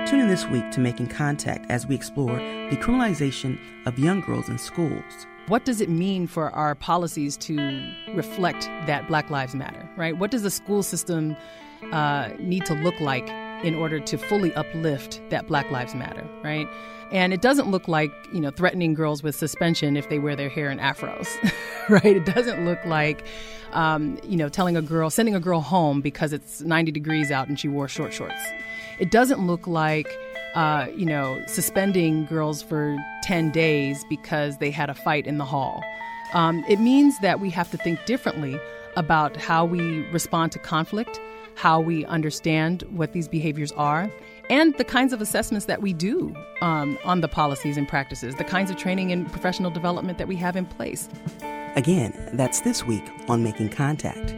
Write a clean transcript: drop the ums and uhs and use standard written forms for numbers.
Tune in this week to Making Contact as we explore the criminalization of young girls in schools. What does it mean for our policies to reflect that Black Lives Matter, right? What does the school system need to look like in order to fully uplift that Black Lives Matter, right? And it doesn't look like, threatening girls with suspension if they wear their hair in afros, right? It doesn't look like, sending a girl home because it's 90 degrees out and she wore short shorts. It doesn't look like, suspending girls for 10 days because they had a fight in the hall. It means that we have to think differently about how we respond to conflict, how we understand what these behaviors are, and the kinds of assessments that we do on the policies and practices, the kinds of training and professional development that we have in place. Again, that's this week on Making Contact.